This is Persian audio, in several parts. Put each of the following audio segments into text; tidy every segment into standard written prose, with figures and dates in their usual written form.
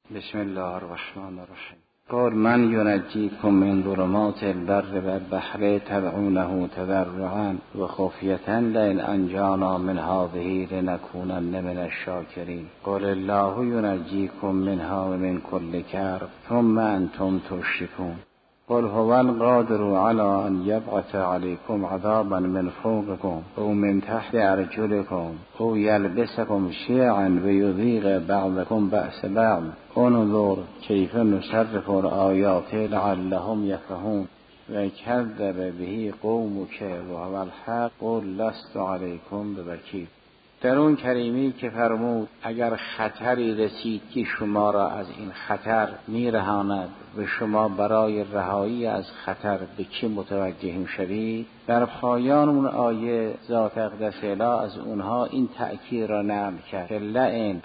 بسم الله الرحمن الرحیم. قل من ینجیکم من ظلمات البر والبحر تدعونه تضرعا و خفیة لئن انجانا من هذه لنکونن من الشاکرین. قل الله ینجیکم منها و من کل کرب ثم انتم تشرکون. قل هو القادر علی ان یبعث علیکم عذابا من فوقکم او من تحت ارجلکم او یلبسکم شیعا و یذیق بعضکم بأس بعض انظر کیف نصرف الآیات لعلهم یفقهون و کذب به قومک وهو الحق قل لست علیکم بوکیل. در اون کریمی که فرمود اگر خطری رسید که شما را از این خطر میرهاند و شما برای رهایی از خطر به چه متوجه شوید، در پایان اون آیه ذات اقدس اله از اونها این تأکید را نقل کرد که لئن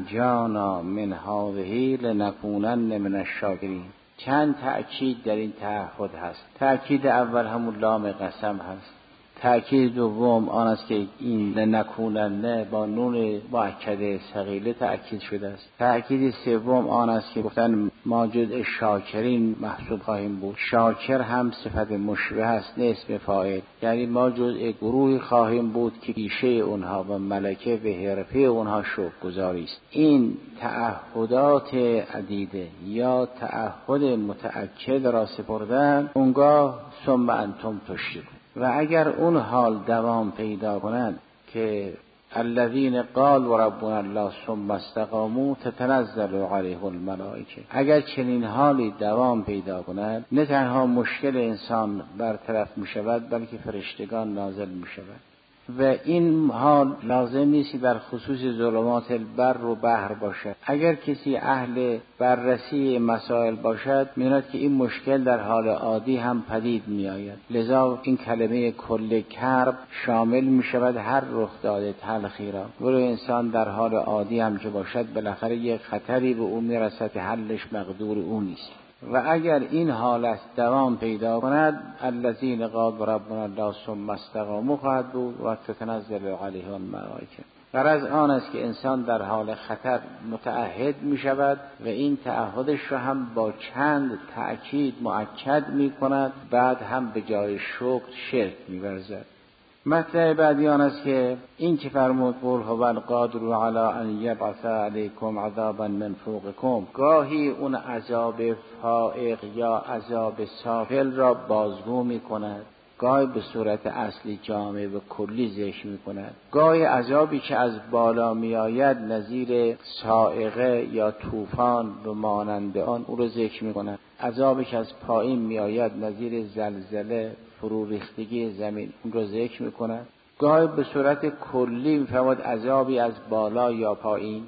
انجانا من هذه لنکونن من الشاکرین. چند تأکید در این تعهد هست. تأکید اول همون لام قسم هست. تأکید دوم آن است که این لنکونن با نون مؤکده ثقیله تأکید شده است. تأکید سوم آن است که گفتن ما جزء شاکرین محسوب خواهیم بود. شاکر هم صفت مشبه است نه اسم فاعل، یعنی ما جزء گروهی خواهیم بود که پیشه اونها و ملکه به حرفه اونها شکرگزاری است. این تعهدات عدیده یا تعهد متأکد را سپردن اونگاه ثم انتم تشرکون. و اگر اون حال دوام پیدا کند که الذین قالوا ربنا الله ثم استقاموا تتنزل علیهم الملائکه، اگر چنین حالی دوام پیدا کند نه تنها مشکل انسان برطرف می شود بلکه فرشتگان نازل می شود. و این حال لازم نیست در خصوص ظلمات البر و بحر باشد. اگر کسی اهل بررسی مسائل باشد می‌بیند که این مشکل در حال عادی هم پدید می‌آید. لذا این کلمه کل کرب شامل می‌شود هر رخ داده تلخی را. ولو انسان در حال عادی هم که باشد بالاخره یک خطری به او می‌رسد که حلش مقدور او نیست. و اگر این حالت دوام پیدا کند الذین قالوا ربنا الله ثم استقاموا خواهد بود و تتنزل علیهم الملائکه. غرض آن است که انسان در حال خطر متعهد می شود و این تعهدش را هم با چند تأکید مؤکد می کند، بعد هم به جای شکر شرک می ورزد. مطلب بعدی آن است که این که فرمود قل هو القادر علی ان یبعث علیکم عذابا من فوقکم، گاهی اون عذاب فائق یا عذاب سافل را بازگو می کند، گاهی به صورت اصلی جامع و کلی ذکر می کند. گاهی عذابی که از بالا می آید نظیر صاعقه یا طوفان و مانند آن او را ذکر می کند. عذابی که از پایین می آید نظیر زلزله فرو ریختگی زمین اون رو ذکر میکنه. گاهی به صورت کلی میفرماید عذابی از بالا یا پایین.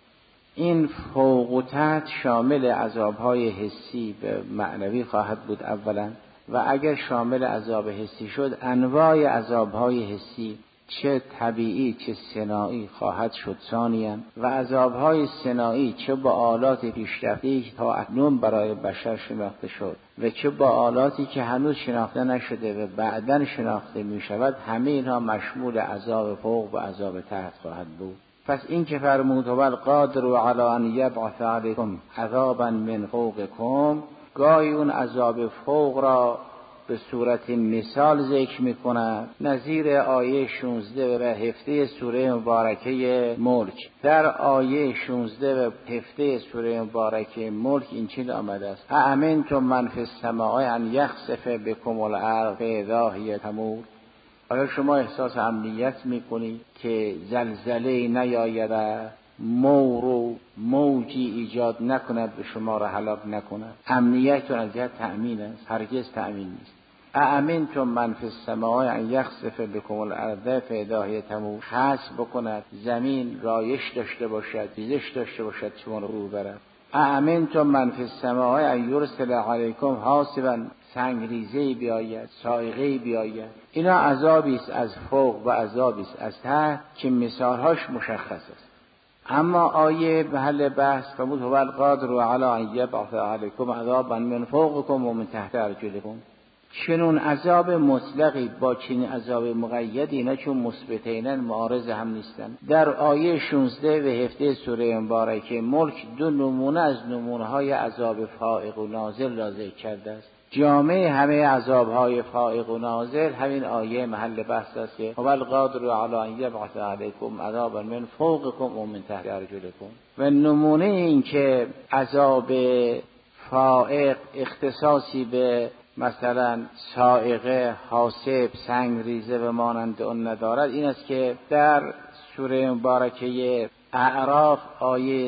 این فوق و تحت شامل عذابهای حسی به معنوی خواهد بود اولا، و اگر شامل عذاب حسی شد انواع عذابهای حسی چه طبیعی چه صناعی خواهد شد ثانیاً، و عذابهای صناعی چه با آلات پیشرفته‌ای که تا اکنون برای بشر شناخته شد و چه با آلاتی که هنوز شناخته نشده و بعداً شناخته می شود، همه اینها مشمول عذاب فوق و عذاب تحت خواهد بود. پس این که فرمود هو القادر علی ان یبعث علیکم عذابا من فوقکم، گاهی اون عذاب فوق را به صورت مثال ذکر می‌کند نظیر آیه 16 و 17 سوره مبارکه ملک. در آیه 16 و 17 سوره مبارکه ملک این چیز آمده است: اامنتم من فی السماء ان یخسف بکم الارض فاذا هی تمور. آیا شما احساس امنیت می‌کنید که زلزله نیاید، مور و موجی ایجاد نکند به شما را هلاک نکند؟ امنیت و از جهت تأمین است، هرگز تأمین نیست. اامنتم من فی السماء ان یخسف بکم الارض فاذا هی تمور، خسف بکند زمین رایش داشته باشد، ریزش داشته باشد شما را رو برد. اامنتم من فی السماء ان یرسل علیکم حاصبا، سنگریزه‌ای بیاید، صاعقه‌ای بیاید. اینا عذابی است از فوق و عذابی است از تحت که مثالهاش مشخص است. اما آیه محل بحث فرمود هو القادر علی ان یبعث علیکم عذابا من فوقکم و من تحت ارجلکم. چنون عذاب مطلقی با چنین عذاب مقیدی، اینا چون مثبتینن معارض هم نیستن. در آیه 16 و 17 سوره مبارکه ملک دو نمونه از نمونه‌های عذاب فائق و نازل را ذکر کرده است. جامعه همه عذاب‌های فائق و نازل همین آیه محل بحث است که هو القادر علی ان یبعث علیکم عذابا من فوقکم و من تحت ارجلکم. و نمونه این که عذاب فائق اختصاصی به مثلا صاعقه، حاسب، سنگریزه و مانند آن ندارد، این است که در سوره مبارکه اعراف آیه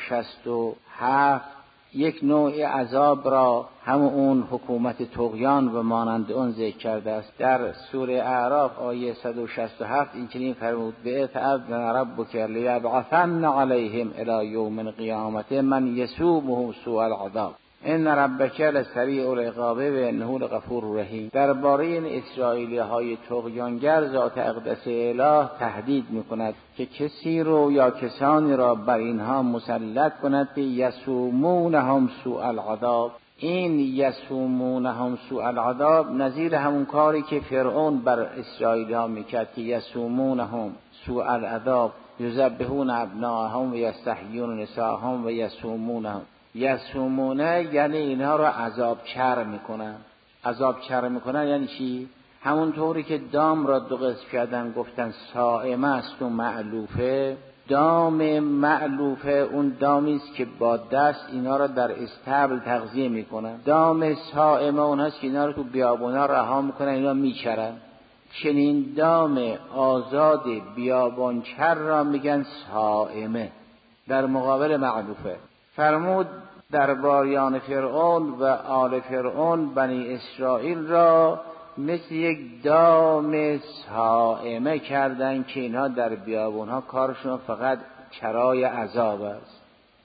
167 یک نوع عذاب را همون اون حکومت طغیان و مانند اون ذکر کرده است. در سوره اعراف آیه 167 این چنین فرمود: بِأَذَنَ رَبُّكَ لِيَبْعَثَنَّ عَلَيْهِمْ إِلَى يَوْمِ الْقِيَامَةِ مَنْ يَسُومُهُمْ سُوءَ الْعَذَابِ ان ربک لسریع العقاب و انه لغفور رحیم. درباره این اسرائیلی های طغیانگر ذات اقدس اله تهدید میکند که کسی رو یا کسانی را بر اینها مسلط کند که یسومونهم سوء العذاب. این یسومونهم سوء العذاب نظیر همون کاری که فرعون بر اسرائیلی ها میکرد که یسومونهم سوء العذاب یذبحون ابناءهم و یستحیون نساءهم و یسومونهم. یسومونه یعنی اینها رو عذاب چر میکنن. عذاب چر میکنن یعنی چی؟ همون طوری که دام را دو قسم کردن گفتن صائمه است و معلوفه. دام معلوفه اون دامی است که با دست اینا را در استبل تغذیه میکنن. دام صائمه اون هست که اینا رو تو بیابونا رها میکنن، اینا میچرن. چنین دام آزاد بیابان چر را میگن صائمه در مقابل معلوفه. فرمود درباریان فرعون و آل فرعون بنی اسرائیل را مثل یک دام صائمه کردن که اینها در بیابونها کارشون فقط چرای عذاب است.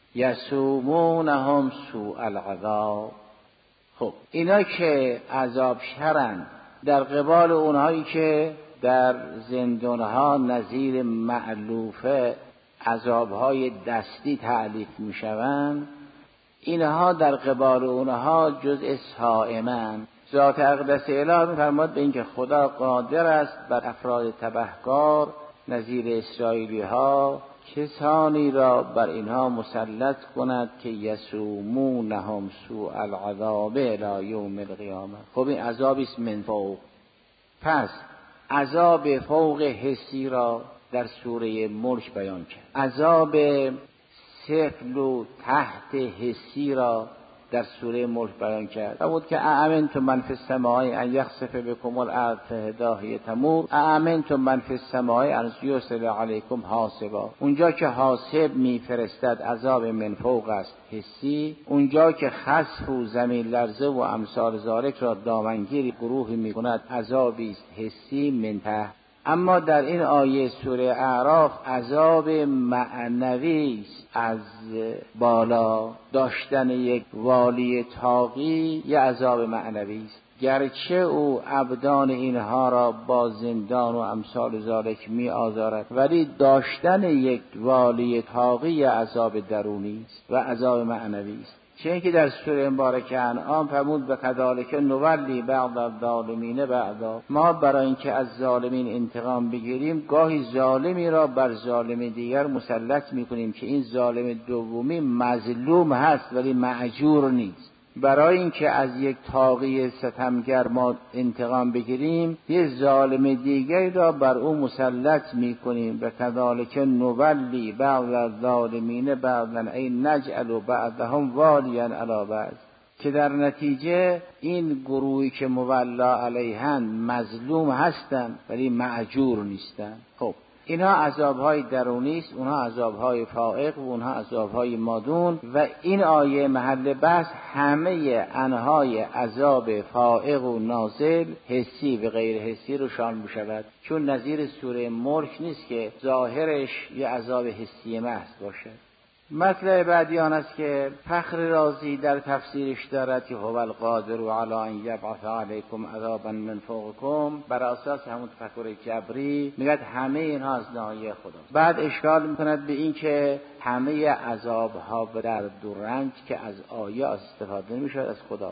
یسومونهم سوء العذاب. خب اینا که عذاب شرن در قبال اونهایی که در زندانها نظیر معلوفه عذابهای دستی تعلیف میشوند، اینها در قبال اونها جزء صائمن. ذات اقدس اله می‌فرماد به اینکه خدا قادر است بر افراد تبهکار نظیر اسرائیلی ها کسانی را بر اینها مسلط کند که یسومونهم سوء العذاب الی یوم القیامه. خب این عذابی است من فوق. پس عذاب فوق حسی را در سوره ملک بیان کرد. عذاب سفل و تحت حسی را در سوره ملک بیان کرد. بود که اامنتم من فی السماء ان یخسف بكم الارض فاذا هی تمور اامنتم من فی السماء ان یرسل علیکم حاصبا. اونجا که حاصب میفرستد عذاب من فوق است حسی، اونجا که خسف و زمین لرزه و امثال ذالک را دامنگیری گروهی میکند عذابی است حسی من تحت. اما در این آیه سوره اعراف عذاب معنوی است. از بالا داشتن یک والی طاغی یه عذاب معنوی است، گرچه او ابدان اینها را با زندان و امثال ذالک می آزارد، ولی داشتن یک والی طاغی عذاب درونی است و عذاب معنوی است. چون که در سوره مبارکه انعام فرمود و کذالک نولی بعض الظالمین بعضا. ما برای اینکه از ظالمین انتقام بگیریم گاهی ظالمی را بر ظالم دیگر مسلط میکنیم که این ظالم دومی مظلوم هست ولی مأجور نیست. برای اینکه از یک طاغی ستمگر ما انتقام بگیریم یه ظالم دیگری را بر او مسلط میکنیم. و کذالک نولی بعض الظالمین بعضا ای نجعل بعضهم والیا علی بعض، که در نتیجه این گروهی که مولا علیهن مظلوم هستند ولی مأجور نیستند. خب اینها عذابهای درونی است، اونها عذابهای فائق و اونها عذابهای مادون. و این آیه محل بحث همه انواع عذاب فائق و نازل حسی و غیر حسی رو شامل می‌شود، چون نظیر سوره ملک نیست که ظاهرش یه عذاب حسی محض باشد. مطلب بعدی آن است که فخر رازی در تفسیرش دارد که هو القادر علی ان یبعث علیکم عذابا من فوقکم، بر اساس همون تفکر جبری میگه همه اینها از ناحیه خداست. بعد اشکال میکند به این که همه عذابها و درد و رنج که از آیه استفاده نمیشه از خداست.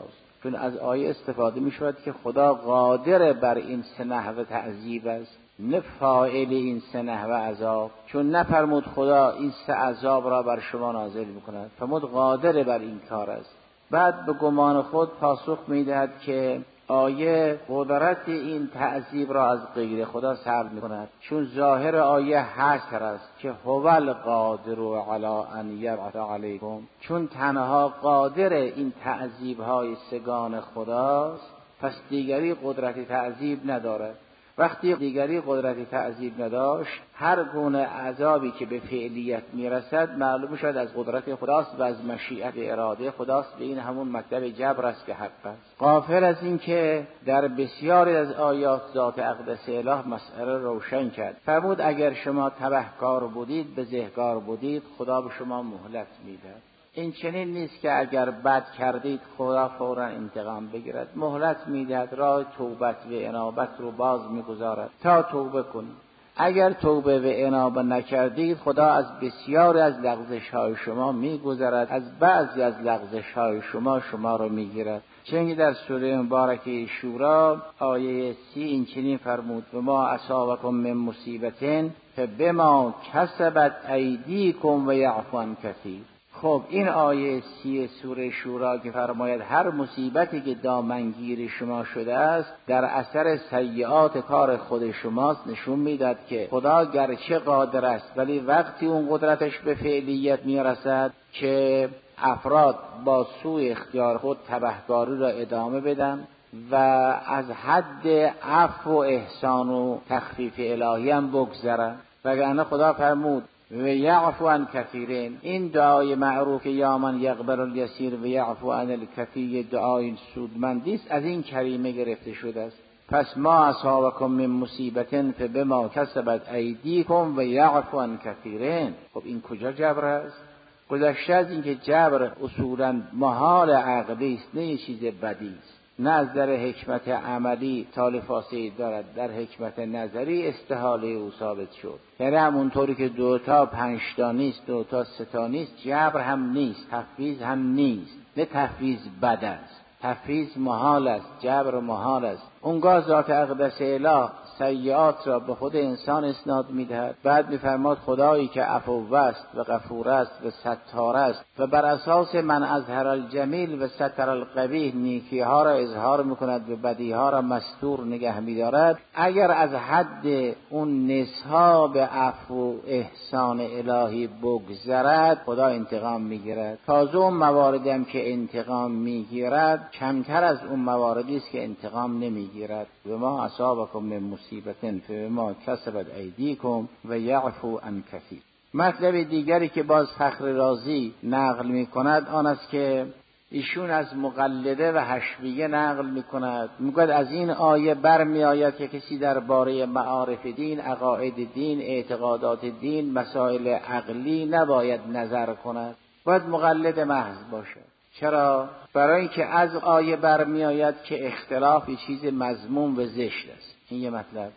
چون از آیه استفاده می شود که خدا قادر بر این سه نحو تعذیب است، نه فاعل این سه نحو عذاب. چون نفرمود خدا این سه عذاب را بر شما نازل میکند، فرمود قادر بر این کار است. بعد به گمان خود پاسخ میدهد که آیه قدرت این تعذیب را از غیر خدا سلب میکند، چون ظاهر آیه حصر است که هو القادر علی ان یبعث علیکم، چون تنها قادر این تعذیب های سگان خداست، پس دیگری قدرت تعذیب ندارد. وقتی دیگری قدرت تعذیب نداشت، هر گونه عذابی که به فعلیت میرسد معلوم شد از قدرت خداست و از مشیت اراده خداست. به این همون مطلب جبر است که حق است. غافل از این که در بسیاری از آیات ذات اقدس اله مسئله روشن کرد. فرمود اگر شما تبهکار بودید، بزهکار بودید، خدا به شما مهلت میدهد. این چنین نیست که اگر بد کردید خدا فوراً انتقام بگیرد. مهلت میدهد، راه توبت و انابت رو باز میگذارد تا توبه کنید. اگر توبه و انابه نکردید، خدا از بسیار از لغزش های شما میگذرد، از بعضی از لغزش های شما رو میگیرد. چنین در سوره مبارکه شورا آیه 30 این چنین فرمود: و ما اصابکم من مصیبت فبما کسبت ایدیکم و یعفو عن کثیر. خب این آیه 30 سوره شورا که فرماید هر مصیبتی که دامنگیر شما شده است در اثر سیئات کار خود شماست، نشون میداد که خدا گرچه قادر است ولی وقتی اون قدرتش به فعلیت میرسد که افراد با سوء اختیار خود تبهکاری را ادامه بدن و از حد عفو و احسان و تخفیف الهی هم بگذرن. وگرنه خدا فرمود و یعفو عن کثیرین. این دعای معروف یا من یقبل الیسیر و یعفو عن الکثیر دعای سودمندی است، از این کریمه گرفته شده است. پس ما اصابکم من مصیبت فبما کسبت ایدیکم و یعفو عن کثیرین. خب این کجا جبر است؟ گذشته از این که جبر اصولا محال عقلی است، نه یه چیز بدی است، نه از در حکمت عملی تالیفاسی دارد، در حکمت نظری استحاله او ثابت شد. یعنی همونطوری که 2 تا 5 تا نیست، 2 تا 3 تا نیست، جبر هم نیست، تفویض هم نیست. نه تفویض بد است، تفویض محال است، جبر محال است. اونگاه ذات اقدس اله سیئات را به خود انسان اسناد میدهد. بعد میفرماد خدایی که عفو است و غفور است و ستار است و بر اساس من اظهر الجمیل و ستر القبیح نیکی ها را اظهار میکند و بدی ها را مستور نگه میدارد. اگر از حد اون نصاب عفو و احسان الهی بگذرد، خدا انتقام میگیرد. تازه اون مواردی هم که انتقام میگیرد کمتر از اون مواردی است که انتقام نمیگیرد. و ما اصابکم من مصیبت فبما کسبت ایدیکم و یعفو عن کثیر. مطلب دیگری که باز فخر رازی نقل می کند آن است که ایشون از مقلده و حشویه نقل می کند. میگوید از این آیه برمی آید که کسی درباره معارف دین، عقاید دین، اعتقادات دین، مسائل عقلی نباید نظر کند، باید مقلد محض باشد. چرا؟ برای اینکه از آیه برمی آید که اختلاف چیز مذموم و زشت است. این یه مطلب.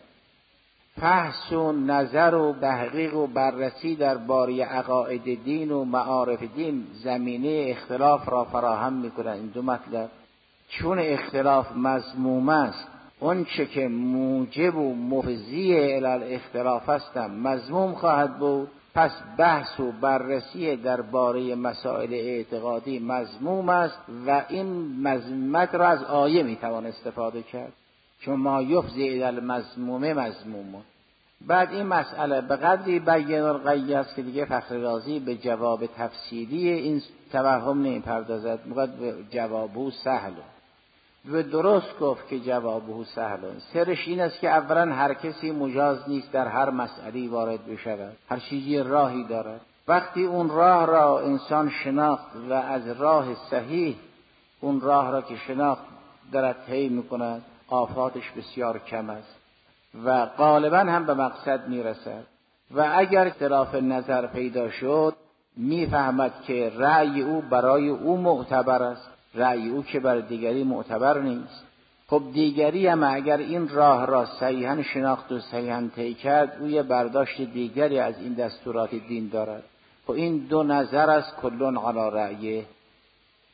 بحث و نظر و تحقیق و بررسی درباره عقاید دین و معارف دین زمینه اختلاف را فراهم می‌کند. این 2 مطلب. چون اختلاف مذموم است، اون چه که موجب و مفضی الی الاختلاف است مذموم خواهد بود. پس بحث و بررسی درباره مسائل اعتقادی مذموم است و این مذمت را از آیه میتوان استفاده کرد، چون ما یفضی الی المذموم مذموم. بعد این مسئله به قدری بیان الغی است که دیگه فخر رازی به جواب تفصیلی این توهم نمیپردازد. میگوید جوابه سهل. و درست گفت که جوابه سهل. سرش این است که اولا هر کسی مجاز نیست در هر مسئله وارد بشود. هر چیزی راهی دارد. وقتی اون راه را انسان شناخت و از راه صحیح اون راه را که شناخت دارد طی میکند، آفاتش بسیار کم است و غالبا هم به مقصد میرسد. و اگر اختلاف نظر پیدا شد، میفهمد که رأی او برای او معتبر است، رأی او که بر دیگری معتبر نیست. خب دیگری هم اگر این راه را صحیحاً شناخت و صحیحاً طی کرد، او یه برداشت دیگری از این دستورات دین دارد. خب این 2 نظر است، کلون علی رأیه.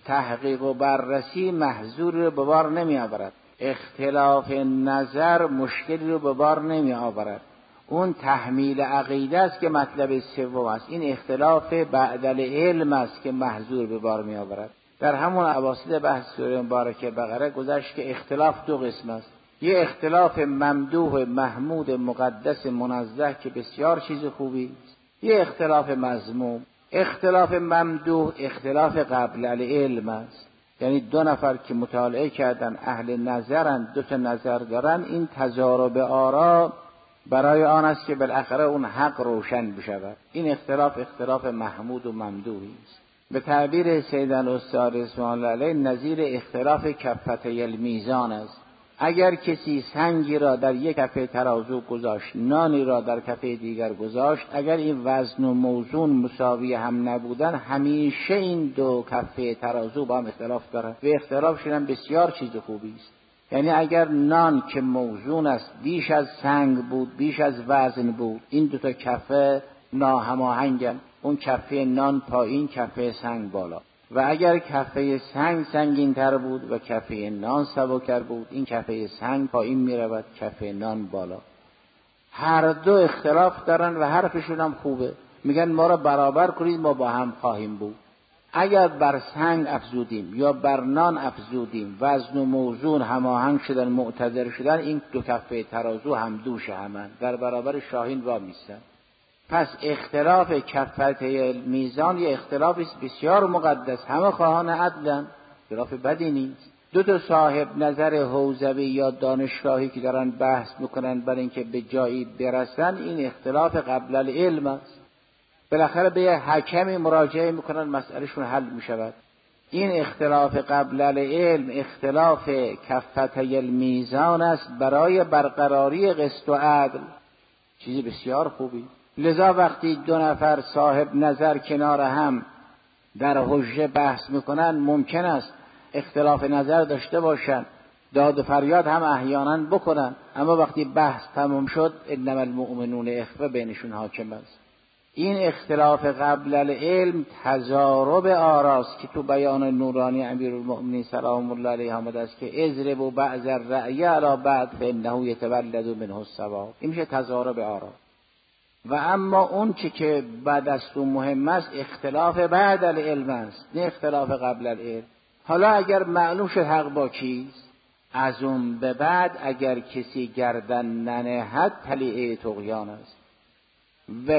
تحقیق و بررسی محظور رو به بار نمی آورد، اختلاف نظر مشکلی رو به بار نمی آورد. اون تحمیل عقیده است که مطلب سوم است. این اختلاف بعد العلم است که محظور به بار می آورد. در همون اواسط بحث سوره مبارکه بقره گذشت که اختلاف دو قسم است. یه اختلاف ممدوح محمود مقدس منزه که بسیار چیز خوبی است. یه اختلاف مذموم. اختلاف ممدوح اختلاف قبل العلم است، یعنی دو نفر که مطالعه کردن اهل نظرن، دو تا نظر دارن، این تضارب آرا برای آن است که بالاخره اون حق روشن بشود. این اختلاف محمود و ممدوحی است. به تعبیر سیدن استاد اسماعیل علیه نظیر اختلاف کفتي المیزان است. اگر کسی سنگی را در یک کفه ترازو گذاشت، نانی را در کفه دیگر گذاشت، اگر این وزن و موزون مساوی هم نبودن، همیشه این دو کفه ترازو با هم اختلاف دارند و اختلافشون هم بسیار چیز خوبی است. یعنی اگر نان که موزون است بیش از سنگ بود، بیش از وزن بود، این دو تا کفه ناهماهنگن، اون کفه نان پایین، کفه سنگ بالا. و اگر کفه سنگ سنگین تر بود و کفه نان سبکتر بود، این کفه سنگ پایین می رود، کفه نان بالا. هر دو اختلاف دارن و حرفشون هم خوبه. میگن ما را برابر کنید ما با هم خواهیم بود. اگر بر سنگ افزودیم یا بر نان افزودیم، وزن و موزون هماهنگ شدن، معتدل شدن، این دو کفه ترازو هم دوش همن، در برابر شاهین وا میستن. پس اختلاف کفتي میزان یه اختلافی بسیار مقدس، همه خواهان عدلن، اختلاف بدی نیست. دو تا صاحب نظر حوزوی یا دانشگاهی که دارن بحث میکنن برای اینکه به جایی برسن، این اختلاف قبل العلم است. بالاخره به یه حکمی مراجعه میکنن، مسئلهشون حل میشود. این اختلاف قبل العلم اختلاف کفتي المیزان است برای برقراری قسط و عدل، چیزی بسیار خوبی. لذا وقتی دو نفر صاحب نظر کنار هم در حجه بحث میکنن، ممکن است اختلاف نظر داشته باشن، داد و فریاد هم احیانا بکنن، اما وقتی بحث تمام شد انما المؤمنون اخوه بینشون حاکم است. این اختلاف قبل العلم تضارب آراست که تو بیان نورانی امیرالمؤمنین سلام الله علیه آمده است که اضربوا بعض الرأی علی بعض فانه یتولد منه الصواب. این میشه تضارب آرا. و اما اون چی که بعد از تو مهم است اختلاف بعد العلم است، نه اختلاف قبل العلم. حالا اگر معلوم شد حق با کیست، از اون به بعد اگر کسی گردن ننهد طلیعه طغیان است و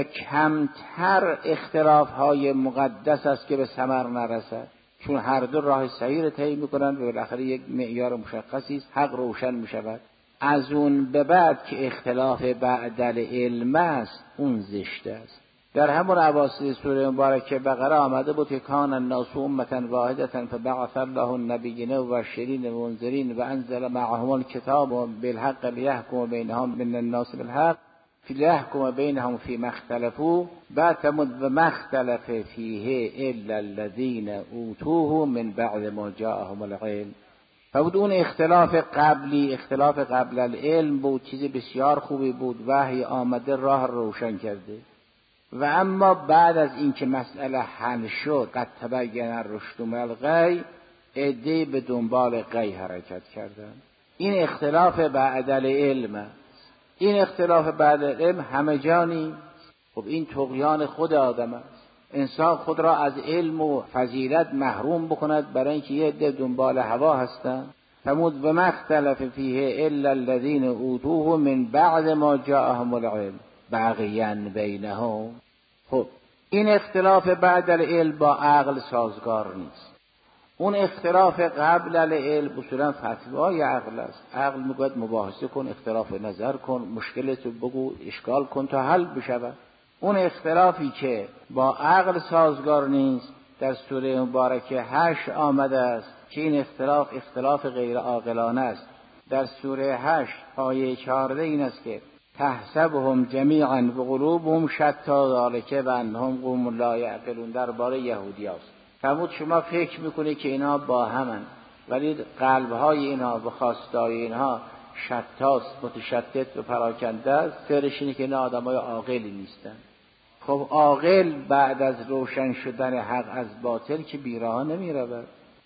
کمتر اختلاف های مقدس است که به ثمر نرسد، چون هر دو راه صحیح را طی میکنن و بالاخره یک معیار مشخصی است، حق روشن میشود. از اون به بعد که اختلاف بعد العلم است، اون زشت است. در همون اواسط سوره مبارکه بقره آمده بود که کان الناس امة واحدة فبعث الله النبیین مبشرین و منذرین و انزل معهم الکتاب بالحق لیحکم بینهم من الناس بالحق لیحکم بینهم فیما اختلفوا بعد تمد و ما اختلف فیه الا الذین اوتوه من بعد ما جاءهم العلم. فبود اون اختلاف قبلی، اختلاف قبل العلم بود، چیز بسیار خوبی بود، وحی آمده راه روشن کرده. و اما بعد از اینکه مسئله حل شد، قد تبین الرشد من الغی، عده‌ای به دنبال غی حرکت کردند. این اختلاف بعد العلم است. این اختلاف بعد العلم همه جانی. خب این طغیان خود آدم است. انسان خود را از علم و فضیلت محروم بکند برای اینکه یه عده دنبال هوا هستند. فمود و ما اختلف فیه الا الذین اوتوه من بعد ما جاءهم العلم بغیا بینهم. خب این اختلاف بعد العلم با عقل سازگار نیست. اون اختلاف قبل العلم اصولا فتوای عقل است. عقل میگوید مباحثه کن، اختلاف نظر کن، مشکلتو بگو، اشکال کن تا حل بشود. اون اختلافی که با عقل سازگار نیست در سوره مبارکه 8 آمده است که این اختلاف غیر عاقلانه است. در سوره 8 آیه 14 این است که تحسبهم جمیعا و قلوبهم شتی ذلک بانهم قوم لا یعقلون. درباره یهودی است. فرمود شما فکر میکنید که اینا با همن، ولی قلبهای اینا و خواستای اینها شتاست، متشتت و پراکنده است. سرش اینه که اینا آدمای عاقلی نیستن. خب عاقل بعد از روشن شدن حق از باطل که بیراه نمی رود.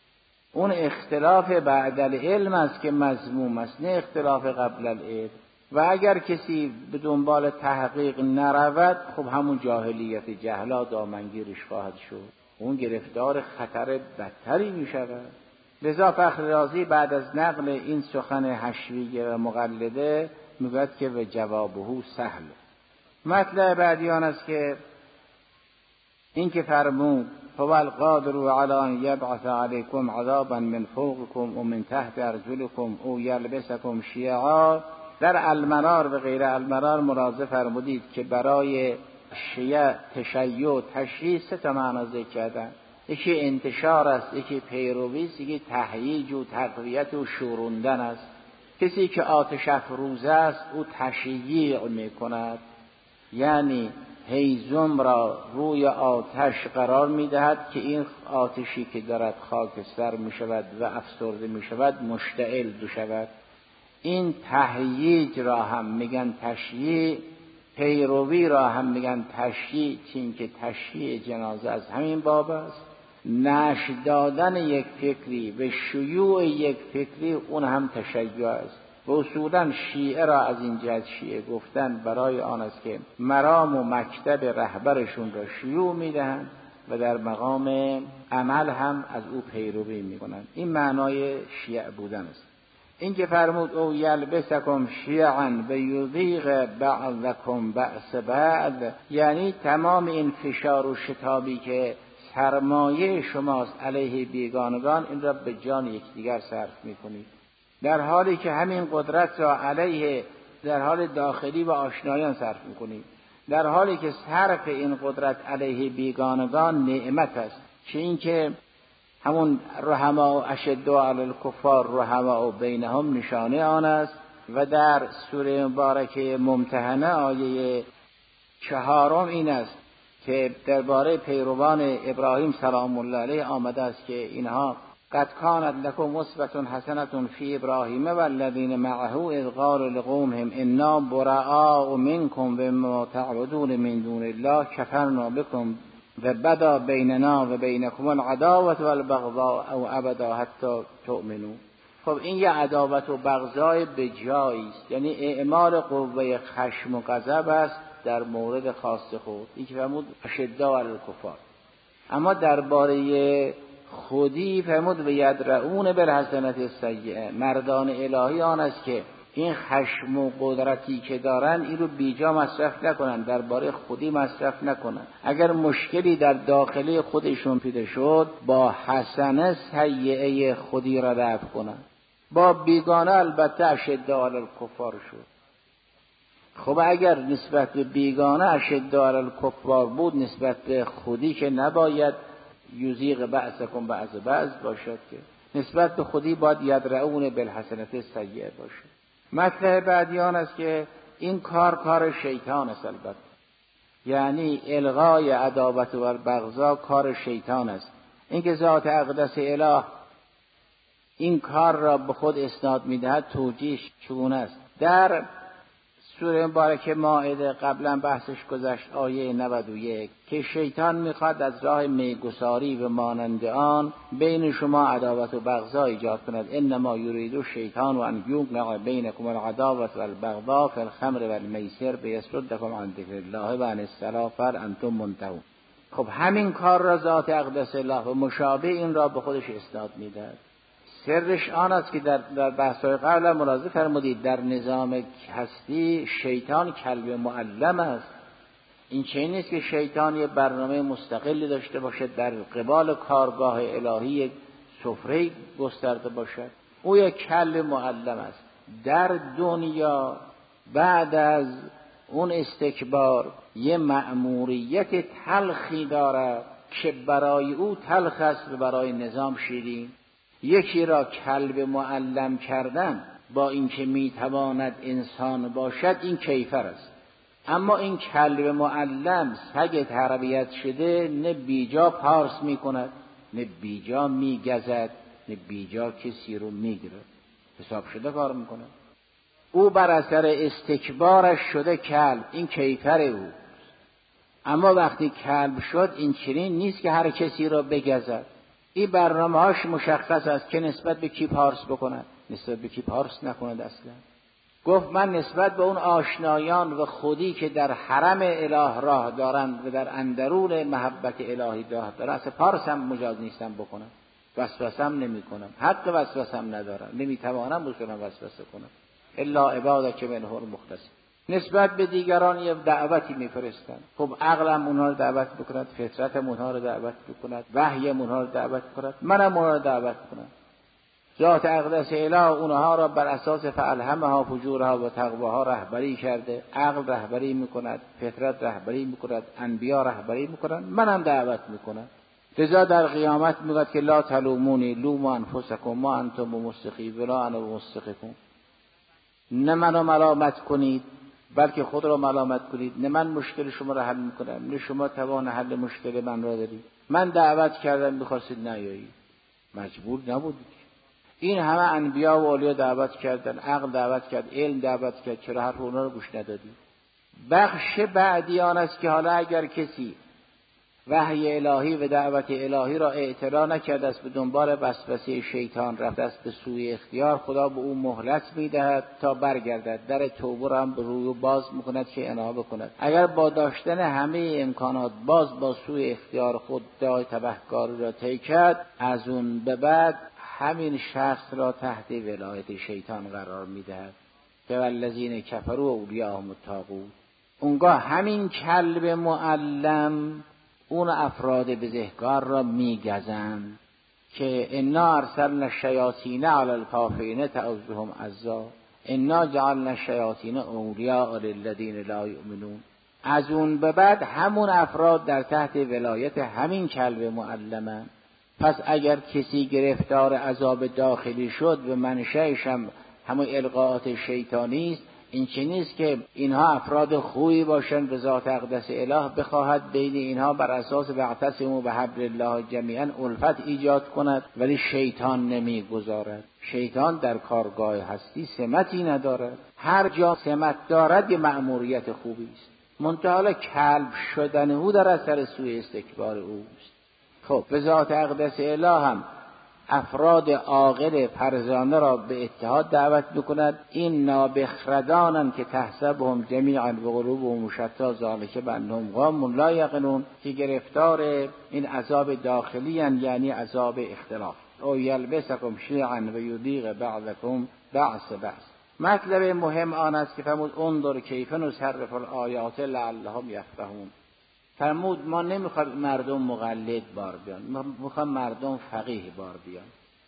اون اختلاف بعد العلم است که مذموم است، نه اختلاف قبل العلم. و اگر کسی به دنبال تحقیق نرود، خب همون جاهلیت، جهلا دامنگیرش خواهد شد، اون گرفتار خطر بدتری می شود. لذا فخر رازی بعد از نقل این سخن حشویه و مقلده میگوید که و جوابه سهل. مطلب بعدی آن است که این که فرمود هو القادر علی ان یبعث علیکم عذابا من فوقکم و من تحت ارجلکم او یلبسکم شیعا، در المرار و غیر المرار ملاحظه فرمودید که برای شیع تشیع تشییع سه تا معنا ذکر کردن. یکی انتشار است، یکی پیروی است، یکی تهییج و تقویت و شوروندن است. کسی که آتش افروزه است او تشییع می کند، یعنی هیزم را روی آتش قرار می دهد که این آتشی که دارد خاکستر می شود و افسرده می شود مشتعل شود. این تهییج را هم میگن تشییع، پیروی را هم میگن تشییع، چون که تشییع جنازه از همین باب است. نشأ دادن یک فکری به شیوع یک فکری اون هم تشیع است. و اصولا شیعه را از این جهت شیعه گفتن برای آن است که مرام و مکتب رهبرشون را شیوع میدهند و در مقام عمل هم از او پیروی میکنند. این معنای شیعه بودن است. این که فرمود او یلبسکم شیعا و یذیق بعضکم بأس بعض، یعنی تمام این فشار و شتابی که سرمایه شماست علیه بیگانگان، این را به جان یکدیگر صرف میکنید، در حالی که همین قدرت را علیه در حال داخلی و آشنایان صرف میکنید، در حالی که صرف این قدرت علیه بیگانگان نعمت است. چه این که همون رحماء و اشداء علی الکفار رحماء بینهم نشانه آن است. و در سوره مبارکه ممتحنه آیه 4 این است که درباره پیروان ابراهیم سلام الله علیه آمده است که اینها قد کانت لکم اسوة حسنة فی ابراهیم والذین معه اذ قالوا لقومهم انا براء منکم و ما تعبدون من دون الله کفرنا بكم و بدا بیننا و بینکم العداوة والبغضاء او ابدا حتی تؤمنوا. خب این یه عداوت و بغضای به جایی است، یعنی اعمال قوه خشم و غضب است در مورد خاص خود، این که فرمود اشداء علی الکفار. اما درباره خودی فرمود و یدرؤون بالحسنة السیئة، مردان الهی آن است که این خشم و قدرتی که دارن این رو بیجا مصرف نکنن، درباره خودی مصرف نکنن. اگر مشکلی در داخلی خودشون پیدا شد با حسنه سیئه خودی را رفع کنن. با بیگانه البته اشداء علی الکفار شد. خب اگر نسبت به بیگانه اشداء علی الکفار بود، نسبت به خودی که نباید یذیق بعضکم بعض بعض باشد، که نسبت به خودی باید یدرؤون بالحسنة السیئة باشد. مطلب بعدی آن است که این کار شیطان است البته، یعنی الغای عداوت و بغضا کار شیطان است. اینکه ذات اقدس اله این کار را به خود اسناد می‌دهد توجیه چگونه است؟ در سوره مبارکه مائده قبلا بحثش گذشت، آیه 91 که شیطان میخواد از راه میگساری و مانند آن بین شما عداوت و بغضا ایجاد کند. انما یرید الشیطان ان یوقع بینکم العداوة والبغضاء فی الخمر والمیسر لیصدکم عن ذکر الله و عن الصلاة فهل انتم منتهون. خب همین کار را ذات اقدس الله و مشابه این را به خودش اسناد میدهد. سرش آن است که در بحث‌های قبل ملاحظه فرمودید در نظام هستی شیطان کلب معلم است. این چه نیست که شیطان یه برنامه مستقلی داشته باشد در قبال کارگاه الهی سفره گسترده باشد. او یک کلب معلم است. در دنیا بعد از اون استکبار یه مأموریت تلخی دارد که برای او تلخ است و برای نظام شیرین. یکی را کلب معلم کردن با اینکه میتواند انسان باشد این کیفر است. اما این کلب معلم سگ تربیت شده نه بیجا پارس میکند، نه بیجا میگزد، نه بیجا کسی رو میگیره، حساب شده کار میکنه. او بر اثر استکبارش شده کلب، این کیفر او. اما وقتی کلب شد این چنین نیست که هر کسی را بگزد. این برنامه‌هاش مشخص است که نسبت به کی پارس بکند، نسبت به کی پارس نکند. اصلا گفت من نسبت به اون آشنایان و خودی که در حرم اله راه دارند و در اندرون محبت الهی راه دارند اصلا پارس هم مجاز نیستم بکنم، وسوسم نمی کنم، حق وسوسم ندارم، نمیتوانم بکنم وسوسه کنم الا عبادک منهم المخلصین. نسبت به دیگران یه دعوتی میفرستند، خب عقلم اونها رو دعوت بکند، فطرتم اونها رو دعوت بکند، وحیم اونها رو دعوت بکند، منم اونها رو دعوت کنم. ذات اقدس اله اونها را بر اساس فالهمها فجورها و تقواها رهبری کرده، عقل رهبری میکند، فطرت رهبری میکند، انبیا رهبری میکنند، منم دعوت میکنم. لذا در قیامت میگوید که لا تلومونی لوموا انفسکم ما انتم بمستقیم ولا انا بمستقیمکم. نه منو ملامت کنید بلکه خود را ملامت کنید، نه من مشکل شما را حل میکنم نه شما توان حل مشکل من را دارید. من دعوت کردم میخواستید نیایید، مجبور نبودید. این همه انبیا و اولیا دعوت کردن، عقل دعوت کرد، علم دعوت کرد، چرا حرف اونا رو گوش ندادید؟ بخش بعدی آن است که حالا اگر کسی وحی الهی و دعوت الهی را اعتنا نکرده است، به دنبال وسوسه شیطان رفته است به سوی اختیار، خدا به او مهلت میدهد تا برگردد، در توبه را هم به روی باز میکند که انا بکند. اگر با داشتن همه امکانات باز با سوی اختیار خود دای تبهکاری را طی کرد، از اون به بعد همین شخص را تحت ولایت شیطان قرار میدهد که والذین کفروا اولیاءهم الطاغوت. اونگاه همین کلب معلم اون افراد بزهکار را میگزند که انا ارسلنا الشیاطین علی الکافرین تعوذهم عزا انا جعلنا الشیاطین اولیاء للذین لا یؤمنون. از اون به بعد همون افراد در تحت ولایت همین کلب معلمن. پس اگر کسی گرفتار عذاب داخلی شد و منشأش هم همون القاءات شیطانی است، این چه نیست که اینها افراد خوبی باشند به ذات اقدس اله بخواهد بین اینها بر اساس واعتصموا بحبل الله جمیعا الفت ایجاد کند، ولی شیطان نمیگذارد. شیطان در کارگاه هستی سمتی ندارد، هر جا سمت دارد یه مأموریت خوبی است، منتها کلب شدن او در اثر سوء استکبار اوست. خب به ذات اقدس اله هم افراد عاقل فرزانه را به اتحاد دعوت بکند. این نابخردانند که تحسبهم جمیعا و قلوبهم شتی ذلک بانهم قوم لا یعقلون، که گرفتار این عذاب داخلی اند، یعنی عذاب اختلاف. او یلبسکم شیعا و یذیق بعضکم بعض بعض. مطلب مهم آن است که فرمود انظر کیف نصرف الآیات لعلهم یفقهون. فرمود ما نمیخوایم مردم مقلد بار بیان، ما میخوایم مردم فقیه بار بیان.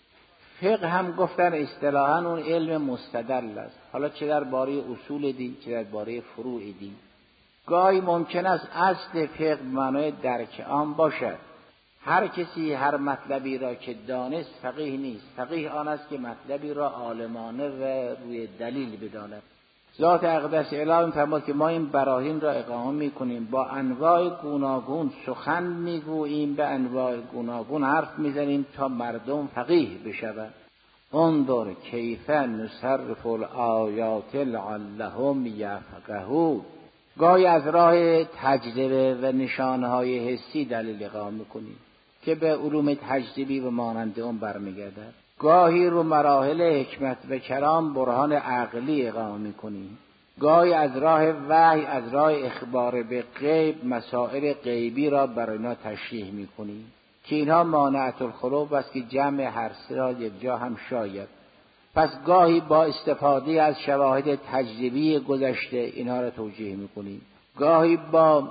فقه هم گفتن اصطلاحاً اون علم مستدل است، حالا چه در باره اصول دین چه در باره فروع دین. گاهی ممکن است اصل فقه معنای درک عام باشد، هر کسی هر مطلبی را که دانست فقیه نیست. فقیه آن است که مطلبی را عالمانه و روی دلیل بداند. ذات اقدس اله می‌فرماید که ما این براهین را اقامه می‌کنیم، با انواع گوناگون سخن می‌گوییم، به انواع گوناگون حرف می‌زنیم تا مردم فقیه بشوند. انظر کیف نصرف الآیات لعلهم یفقهون. گاهی از راه تجربه و نشانه‌های حسی دلیل اقامه می‌کنیم که به علوم تجربی و مانند اون برمیگردد. گاهی رو مراحل حکمت و کلام برهان عقلی اقامه می‌کنیم. گاهی از راه وحی، از راه اخبار به غیب، مسائل غیبی را برای اینا تشریح می‌کنیم که اینها مانعت الخلوف است که جمع هر سه را یک جا هم شاید. پس گاهی با استفاده از شواهد تجربی گذشته اینها را توجیه می‌کنیم، گاهی با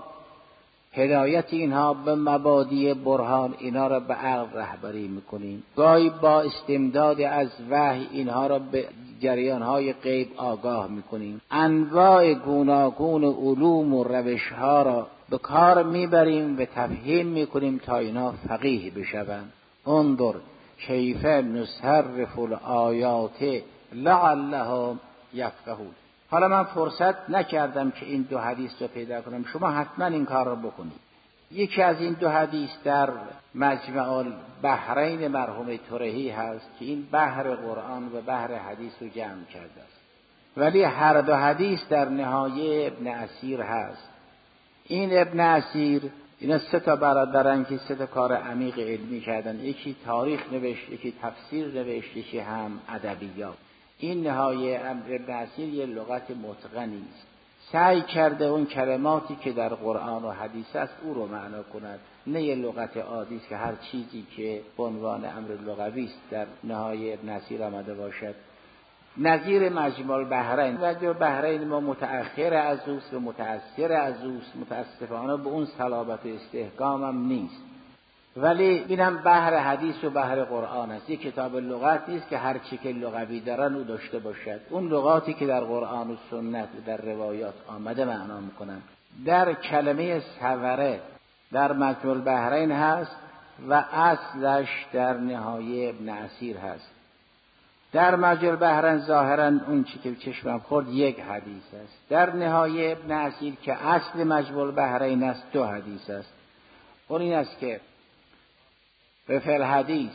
هدایت اینها به مبادی برهان اینها را به عقل رهبری میکنیم، گاهی با استمداد از وحی اینها را به جریانهای غیب آگاه میکنیم. انواع گوناگون علوم و روشها را به کار میبریم و تفهیم میکنیم تا اینها فقیه بشوند. انظر کیف نصرف الآیات لعلهم یفقهون. حالا من فرصت نکردم که این دو حدیث رو پیدا کنم، شما حتما این کار رو بکنید. یکی از این دو حدیث در مجمع البحرین مرحوم ترهی هست که این بحر قرآن و بحر حدیث رو جمع کرده است، ولی هر دو حدیث در نهایه ابن اسیر هست. این ابن اسیر اینا 3 برادرن که 3 کار عمیق علمی کردن. یکی تاریخ نوشت، یکی تفسیر نوشت، یکی هم ادبیات. این نهایه ابن اسیر یه لغت متقنی است. سعی کرده اون کلماتی که در قرآن و حدیث است او رو معنا کند، نه یه لغت عادی است که هر چیزی که به عنوان امر لغوی است در نهایه ابن اسیر آمده باشد. نظیر مجموع البحرین. مجموع البحرین ما متأخر از اوست و متأثر از اوست، متاسفانه به اون صلابت و استحکام هم نیست. ولی اینم بحر حدیث و بحر قرآن است. یک کتاب لغتی است که هر چی که لغوی دارن او داشته باشد. اون لغاتی که در قرآن و سنت و در روایات آمده معنا میکنن. در کلمه سوره در مجموع البحرین هست و اصلش در نهایه ابن اسیر هست. در مجموع البحرین ظاهرا اون چی که چشمم خورد یک حدیث است. در نهایه ابن اسیر که اصل مجموع البحرین است 2 حدیث است. اون این است که به فعل حدیث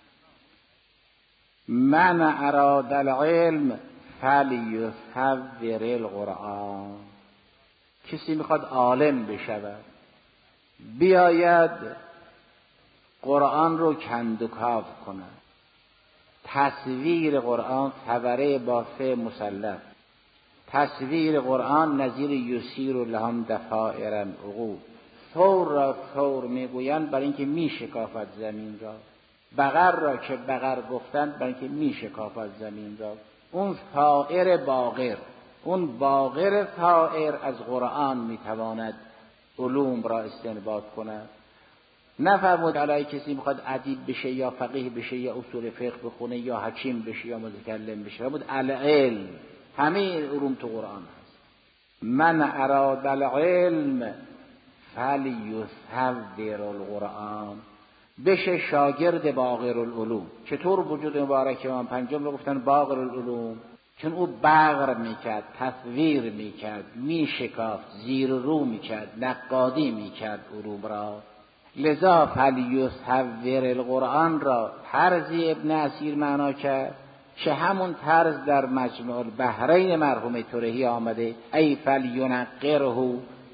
من اراد العلم فلیثور القرآن. کسی میخواد عالم بشود بیاید قرآن رو کندوکاو کند. تصویر قرآن ثوره با ف مثلث. تصویر قرآن نظیر یسیر لهم دفائر العقول. ثور را ثور میگویند برای اینکه میشکافد زمین را. بقر را که بقر گفتند برای اینکه میشکافد زمین را. اون ثائر باقر، اون باقر ثائر از قرآن میتواند علوم را استنباط کند. نفرمود علی کسی میخواد ادیب بشه یا فقیه بشه یا اصول فقه بخونه یا حکیم بشه یا متکلم بشه. فرمود العلم، همه علوم تو قرآن هست. من اراد العلم فلیثور القرآن. بشه شاگرد باقر العلوم. چطور وجود مبارک امام پنجم رو گفتن باقر العلوم؟ چون او بغر میکرد، تصویر میکرد، میشکافت، زیر رو میکرد، نقادی میکرد علوم را. لذا فلیثور القرآن را طرزی ابن اسیر معنا کرد که همون طرز در مجموع البحرین مرحوم ترهی آمده. ای فلینقره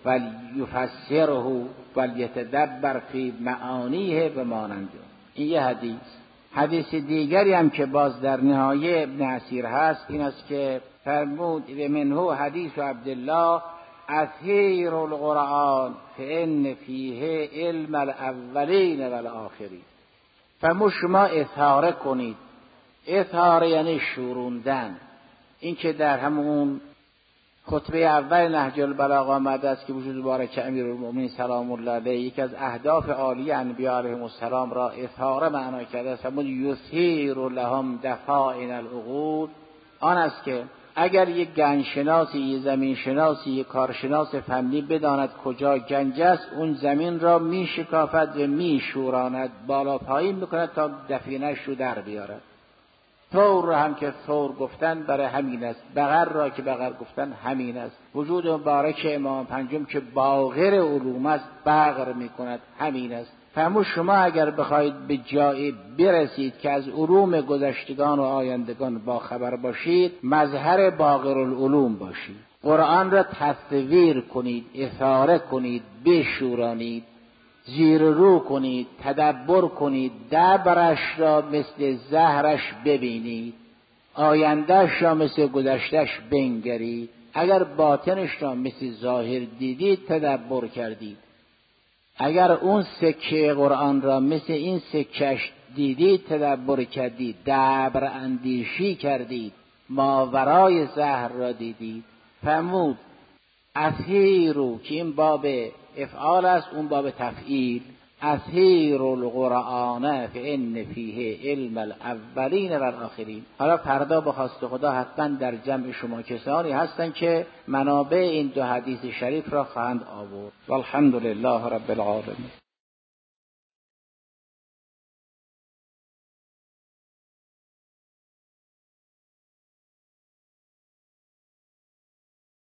ولیفسره ولیتدبر فی معانیه و ماننده. این یه حدیث. حدیث دیگری هم که باز در نهایه ابن اسیر هست این است که فرمود و منه حدیث عبدالله اثیر القرآن فان فیه علم الاولین والآخرین. فرمود شما اثاره کنید. اثاره یعنی شوروندن. این که در همون خطبه اول نهج البلاغه آمده است که وجود مبارک امیرالمؤمنین سلام الله علیه یک از اهداف عالیه انبیاء علیهم السلام را اثاره معنا کرده است. فرمود یثیر لهم دفائن العقول. آن است که اگر یک گنجشناسی، یک زمینشناسی، یک کارشناس فنی بداند کجا گنج است، اون زمین را میشکافد و میشوراند، بالا پایین میکند تا دفینه‌اش رو در بیارد. ثور را هم که ثور گفتن برای همین است. بقر را که بقر گفتن همین است. وجود مبارک امام پنجم که باقر علوم است بقر میکند همین است. فرمود شما اگر بخواید به جایی برسید که از علوم گذشتگان و آیندگان با خبر باشید، مظهر باقر العلوم باشید. قرآن را تصویر کنید، اثاره کنید، بشورانید، زیر رو کنید، تدبر کنید، دبرش را مثل زهرش ببینید، آیندهش را مثل گذشتهش بنگرید. اگر باطنش را مثل ظاهر دیدید تدبر کردید. اگر اون سکه قرآن را مثل این سکهش دیدید تدبر کردید، دبر اندیشی کردید، ماورای زهر را دیدید. فرمود اثیرو که این باب افعال است، اون باب تفعیل. اثیر القرآن فان فیه علم الاولین والآخرین. حالا فردا به خواست خدا حتما در جمع شما کسانی هستند که منابع این 2 حدیث شریف را خواهند آورد. والحمد لله رب العالمین.